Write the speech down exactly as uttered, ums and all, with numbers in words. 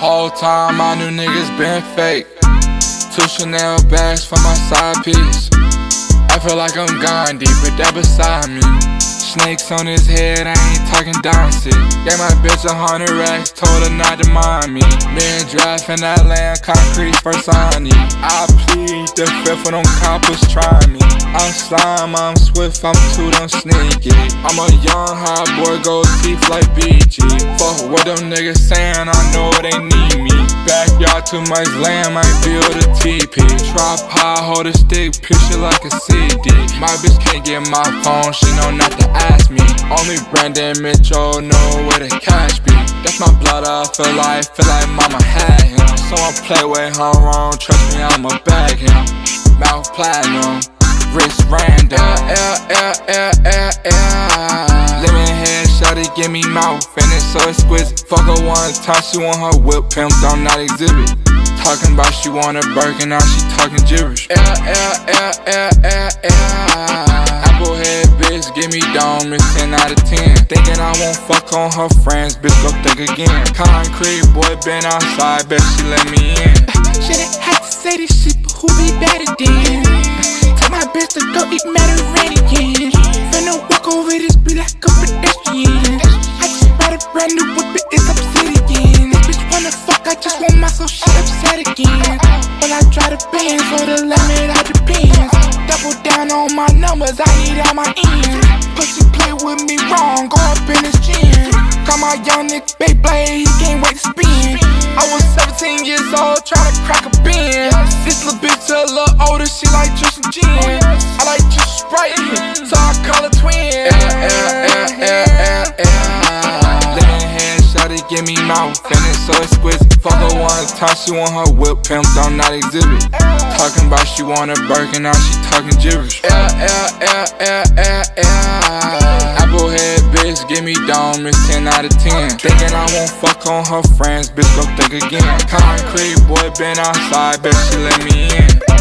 Whole time I knew niggas been fake. Two Chanel bags for my side piece. I feel like I'm Gandhi, but that beside me. Snakes on his head, I ain't talking Downsy. Gave my bitch a hundred racks, told her not to mind me. Been driving that land, concrete first on me. I plead the fifth when them coppers try me. I'm slime, I'm swift, I'm too damn sneaky. I'm a young hot boy, gold teeth like B G. Fuck what them niggas saying, I know they need me. Backyard too much land, might build a teepee. Tripod, hold a stick, picture like a C D. My bitch can't get my phone, she know not to ask me. Only Brandon Mitchell know where the cash be. That's my blood, I feel like, feel like mama had him. Someone play with her wrong, trust me, I'ma bag him. Mouth platinum, wrist random. Yeah, yeah, yeah, yeah, yeah. Living head, shawty, give me mouth, and it's so exquisite. Fuck her one time, she want her whip, pimped, I'm not exhibit. Talking about she want a Birkin, now she talking gibberish. Yeah, yeah, yeah, yeah, yeah, yeah. Apple head bitch, give me dome, it's ten out of ten. Thinking I won't fuck on her friends, bitch, go think again. Concrete boy been outside, bet she let me in. Shouldn't have to say this shit, but who be better than? Tell my bitch to go eat Mediterranean. Finna walk over this be like a pedestrian. I just bought a brand new whip, it is obsidian. This bitch wanna fuck, I just want my soul shit upset again. But I try to bend, so the limit all depends. Double down on my numbers, I need all my ends. Pussy play with me wrong, go up in his chin. Got my young nigga Beyblade, he can't wait to spin. I was seventeen years old, tryna crack a bin. This little bitch a little older, she like Tristan Gin. I like Tristan Sprite, so I call her twin. Yeah, yeah, yeah, yeah, yeah, yeah. Living head, shawty, give me mouth, and it's so exquisite. Fuck her one time, she want her whip, pimped, I'm not exhibit. Talking about she want a Birkin, now she talking gibberish. Yeah, yeah, yeah, yeah, yeah, yeah. Apple head bitch, give me dome, it's ten out of ten. Thinking I won't fuck on her friends, bitch, go think again. Concrete boy been outside, bet she let me in.